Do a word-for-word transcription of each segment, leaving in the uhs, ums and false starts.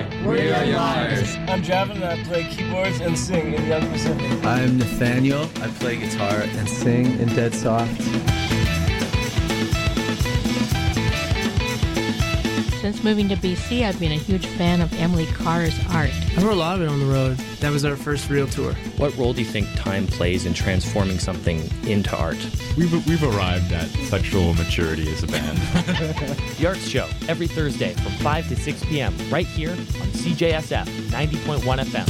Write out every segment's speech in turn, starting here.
We are Liars. I'm Javin, and I play keyboards and sing in Young Pacific. I'm Nathaniel. I play guitar and sing in Dead Soft. Since moving to B C, I've been a huge fan of Emily Carr's art. I wrote a lot of it on the road. That was our first real tour. What role do you think time plays in transforming something into art? We've, we've arrived at sexual maturity as a band. The Arts Show, every Thursday from five to six p.m. right here on C J S F ninety point one F M.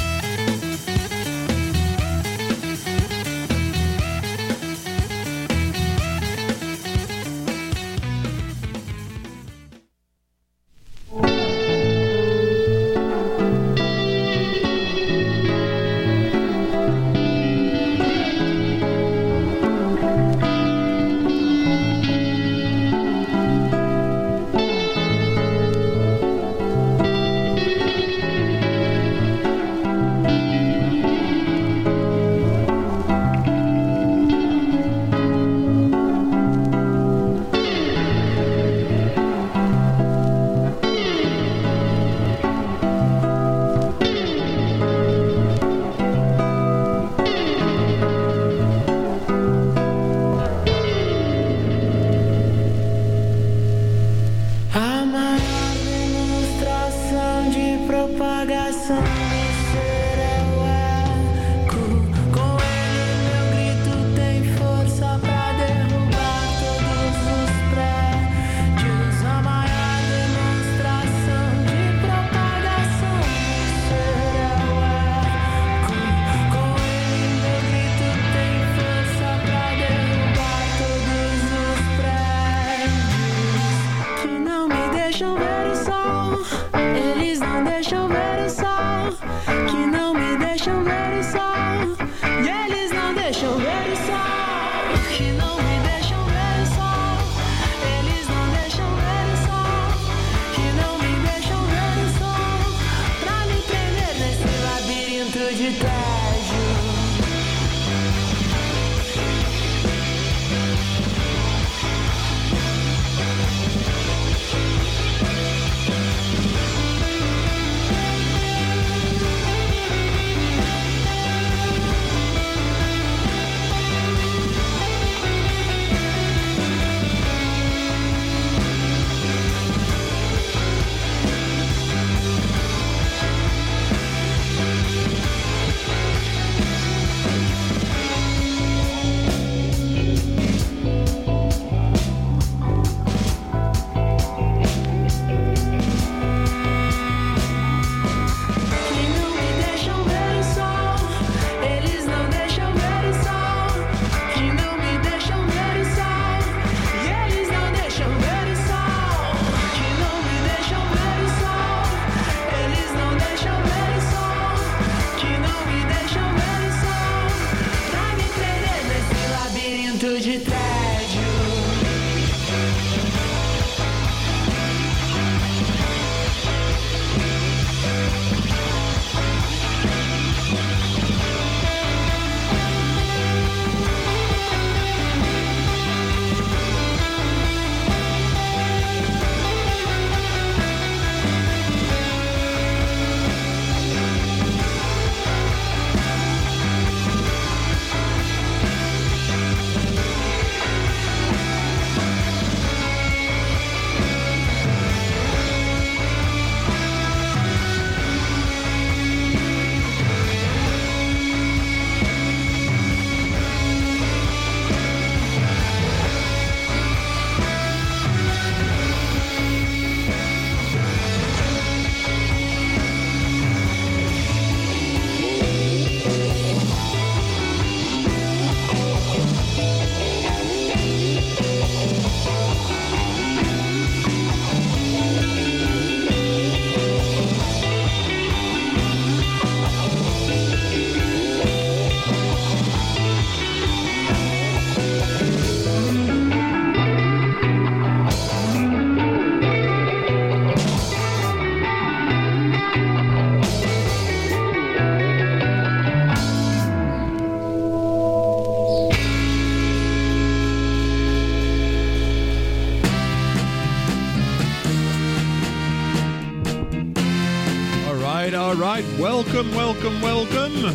right, all right. Welcome, welcome, welcome.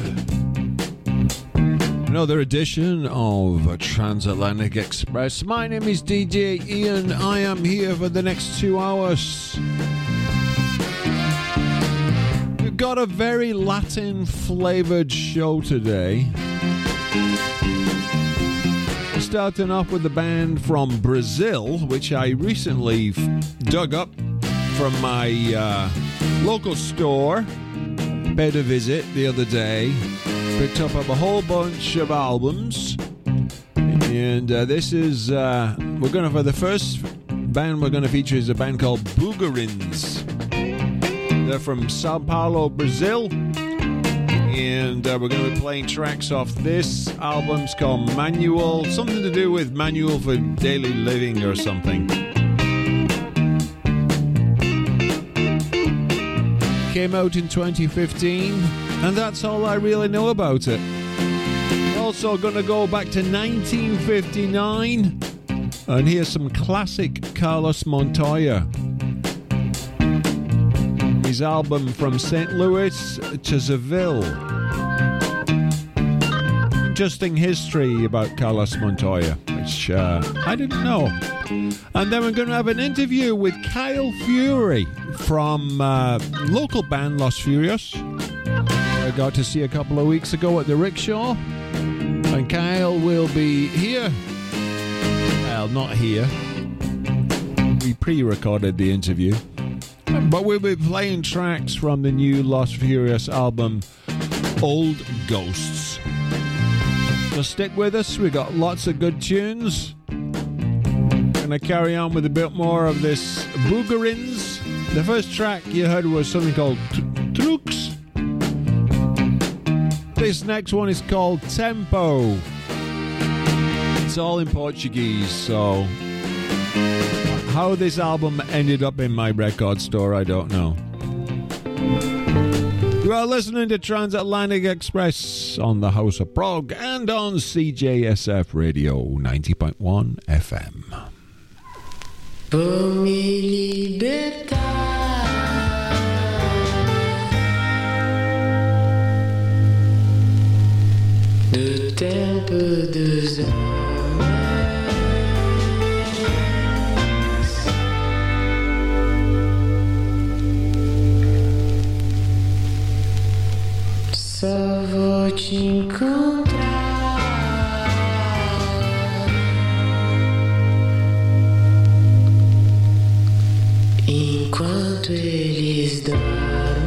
Another edition of Transatlantic Express. My name is D J Ian. I am here for the next two hours. We've got a very Latin-flavored show today. Starting off with the band from Brazil, which I recently f- dug up from my uh, local store. Paid a visit the other day. Picked up a whole bunch of albums. And uh, this is, uh, we're going to, for the first band we're going to feature is a band called Boogerins. They're from Sao Paulo, Brazil. And uh, we're going to be playing tracks off this album. It's called Manual, something to do with Manual for Daily Living or something. Came out in twenty fifteen, and that's all I really know about it. Also going to go back to nineteen fifty-nine and hear some classic Carlos Montoya. His album From Saint Louis to Seville. Interesting history about Carlos Montoya, which uh, I didn't know. And then we're going to have an interview with Kyle Fury from uh, local band Los Furios. I got to see a couple of weeks ago at the Rickshaw. And Kyle will be here. Well, not here. We pre-recorded the interview. But we'll be playing tracks from the new Los Furious album, Old Ghosts. So stick with us, we got lots of good tunes. Gonna carry on with a bit more of this Boogerins. The first track you heard was something called Truques. This next one is called Tempo. It's all in Portuguese, so how this album ended up in my record store, I don't know. You are listening to Transatlantic Express on the House of Prog and on C J S F Radio ninety point one F M. Vou me libertar do tempo dos homens. Só vou te encontrar enquanto eles dormem.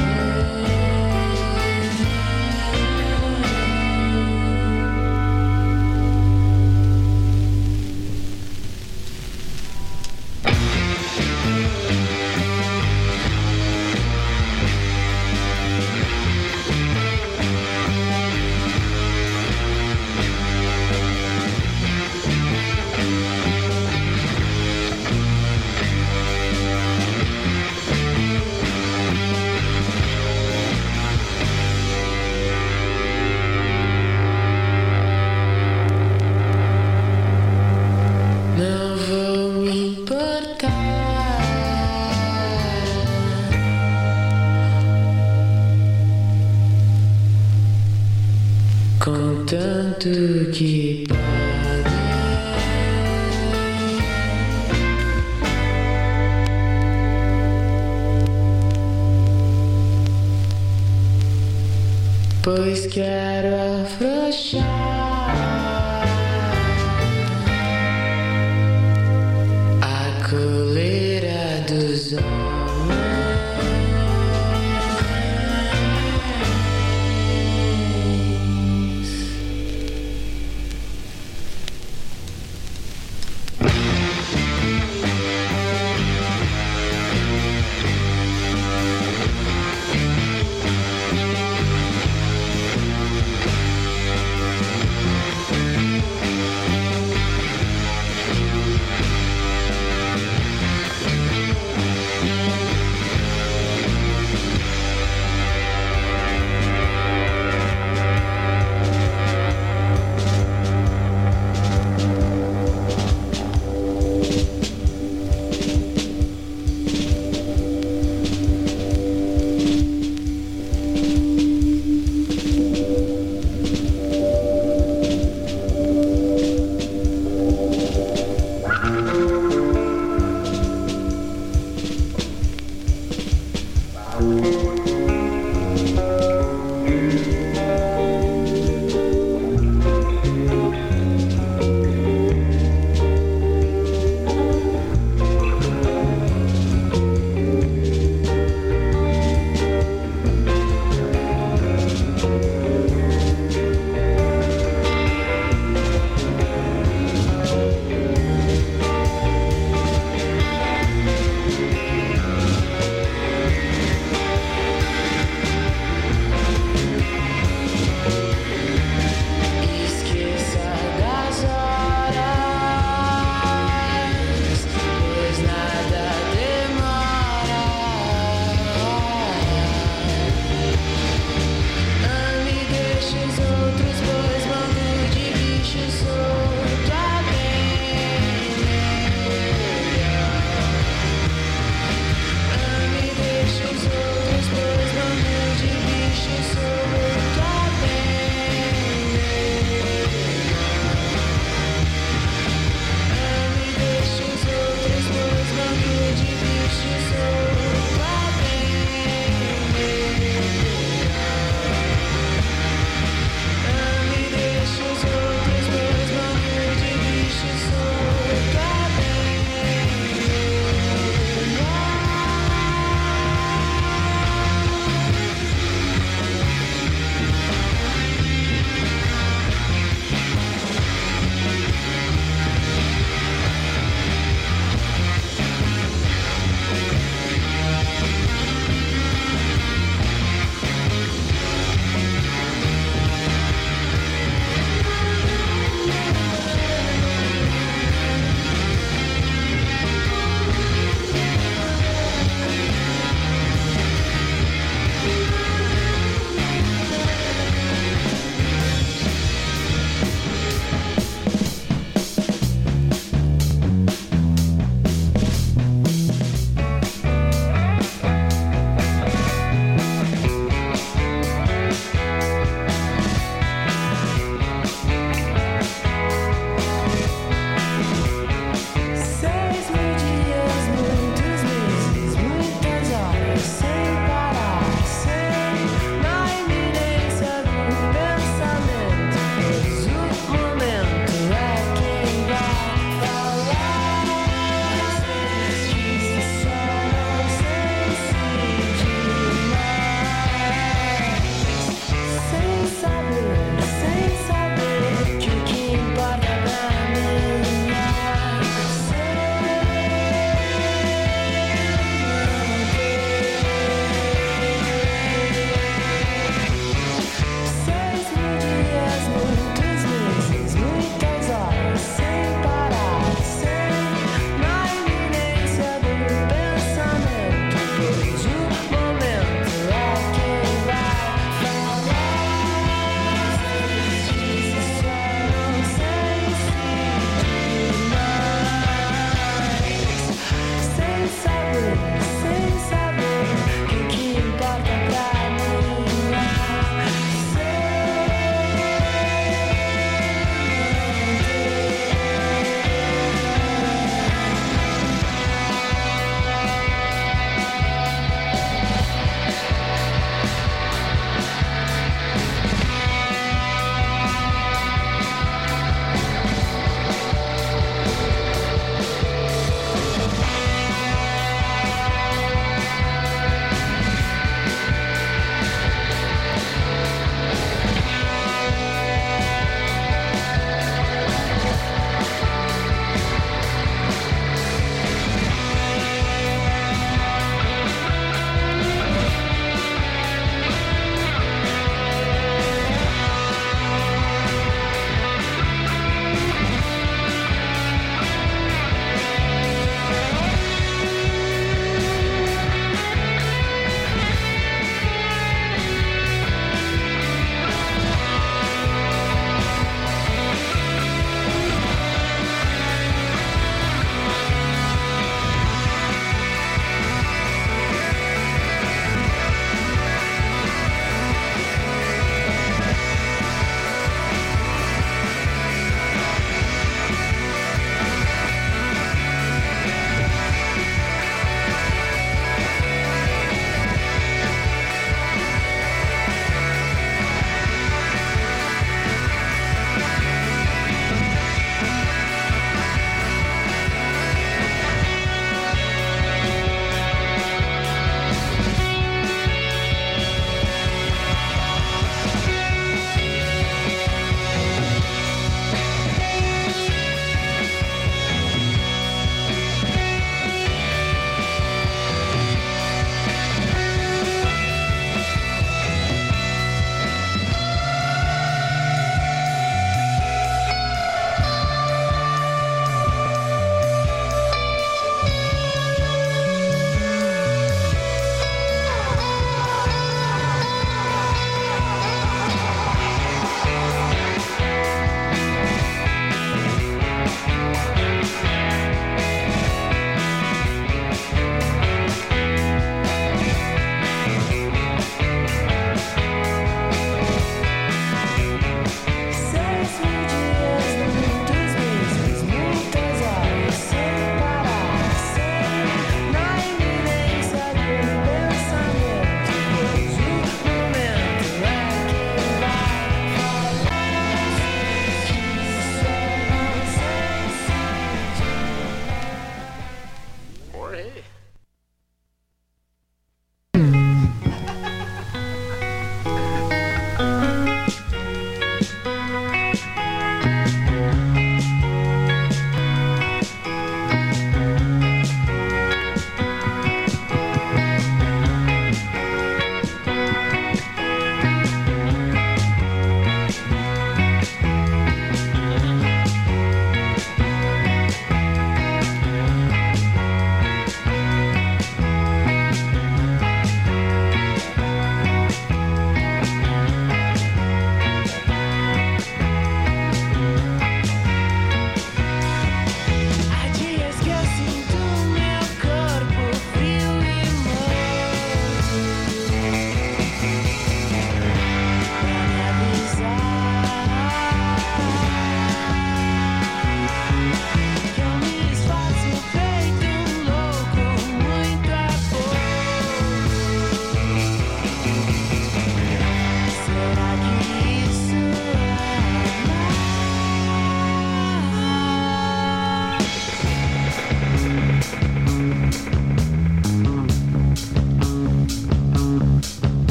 Tanto que paguei, pois quero afrouxar a coleira dos homens.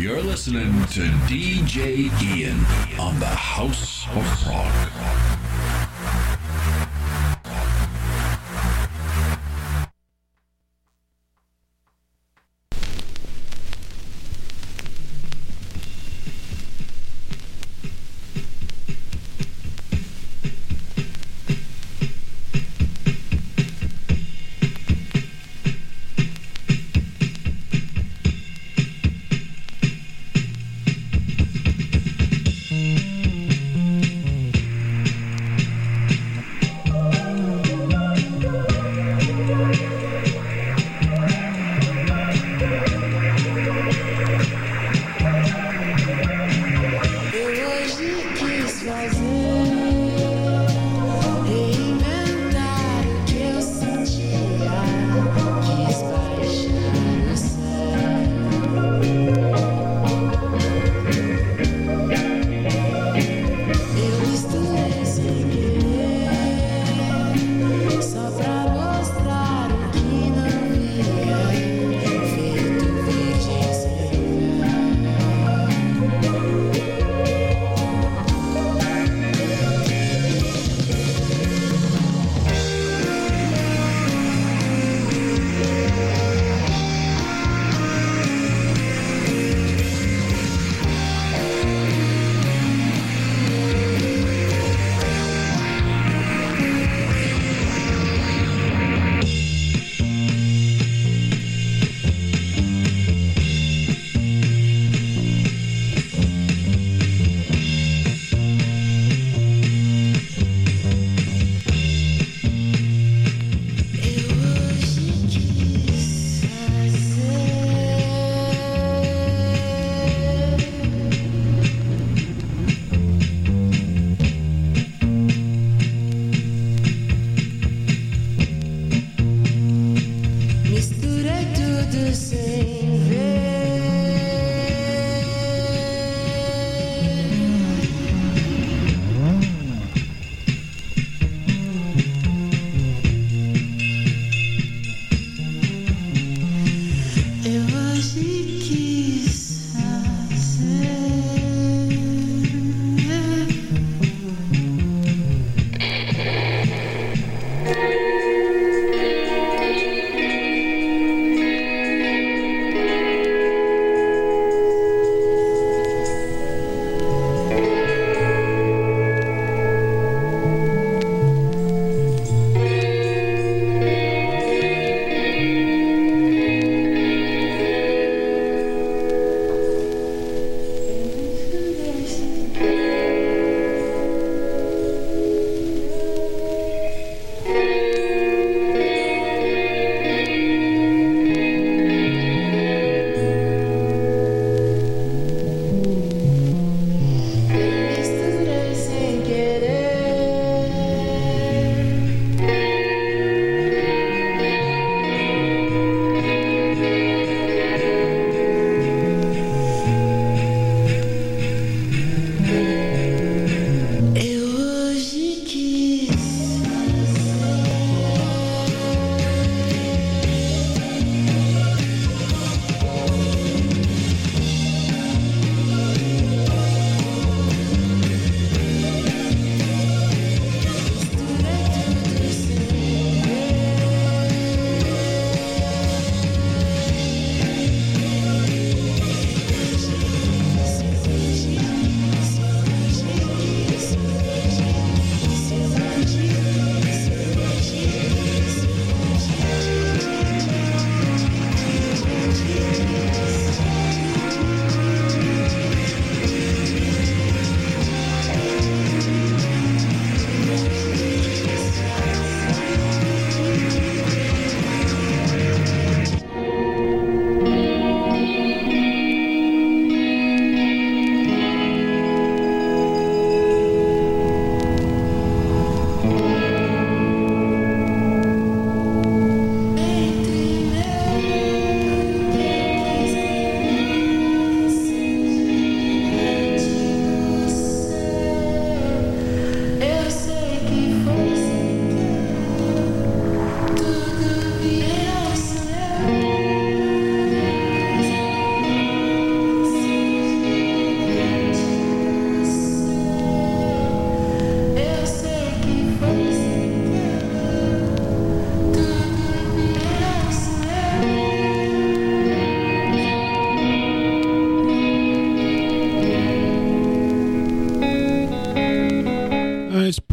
You're listening to D J Ian on the House of Rock.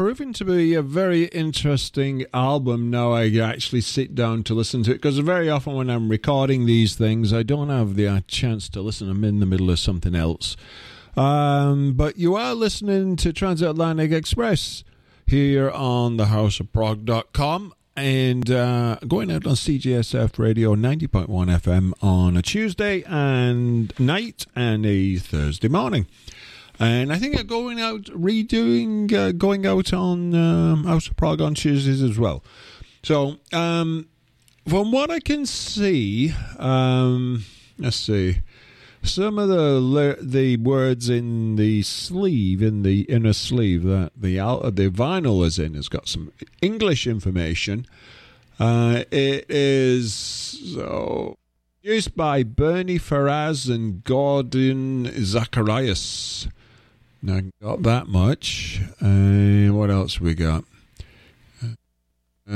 proving to be a very interesting album now I actually sit down to listen to it, because very often when I'm recording these things I don't have the uh, chance to listen. I'm in the middle of something else. Um, but you are listening to Transatlantic Express here on the house of prog dot com, and uh, going out on C J S F Radio ninety point one F M on a Tuesday and night and a Thursday morning. And I think I'm going out, redoing, uh, going out on um, House of Prog on Tuesdays as well. So, um, from what I can see, um, let's see, some of the the words in the sleeve, in the inner sleeve that the the vinyl is in, has got some English information. Uh, it is so produced by Bernie Faraz and Gordon Zacharias. Now, got that much. Uh, what else we got? Uh,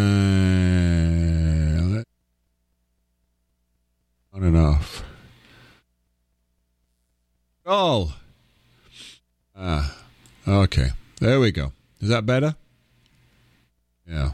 not enough. Oh. Ah. Okay. There we go. Is that better? Yeah.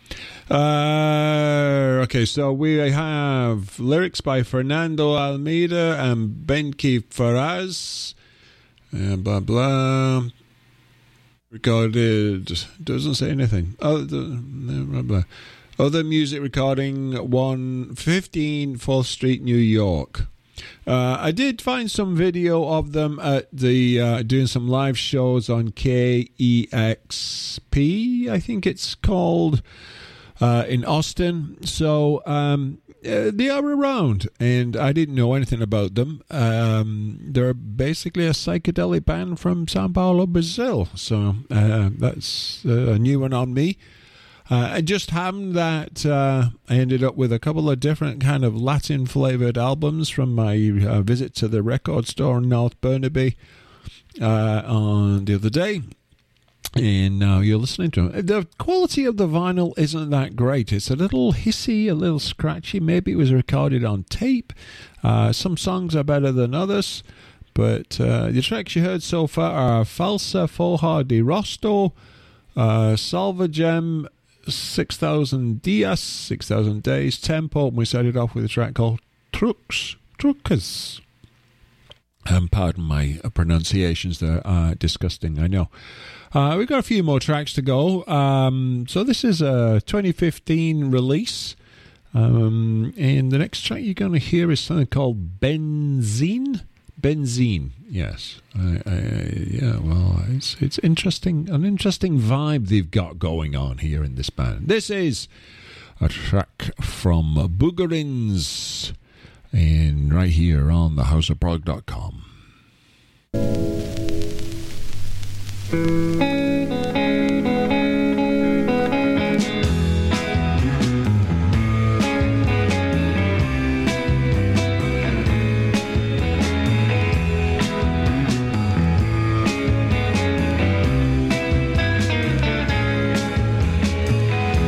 Uh, okay, so we have lyrics by Fernando Almeida and Benki Faraz. And blah blah. Recorded, doesn't say anything. Other blah, blah. Other music recording one fifteen fourth Street, New York. Uh, I did find some video of them at the uh, doing some live shows on K E X P, I think it's called, uh, in Austin. So um, uh, they are around, and I didn't know anything about them. Um, they're basically a psychedelic band from Sao Paulo, Brazil. So uh, that's uh, a new one on me. Uh, it just happened that uh, I ended up with a couple of different kind of Latin-flavored albums from my uh, visit to the record store in North Burnaby uh, on the other day. And now you're listening to them. The quality of the vinyl isn't that great. It's a little hissy, a little scratchy. Maybe it was recorded on tape. Uh, some songs are better than others. But uh, the tracks you heard so far are Falsa Foja de Rosto, uh, Salvagem, six thousand Dias, six thousand Days, Tempo, and we started off with a track called Trucks, Truckas. Um, pardon my uh, pronunciations, they're uh, disgusting, I know. Uh, we've got a few more tracks to go. Um, so this is a twenty fifteen release. Um, and the next track you're going to hear is something called Benzene. Benzene, yes. I, I, yeah, well, it's it's interesting, an interesting vibe they've got going on here in this band. This is a track from Boogerins, and right here on the house of prog dot com.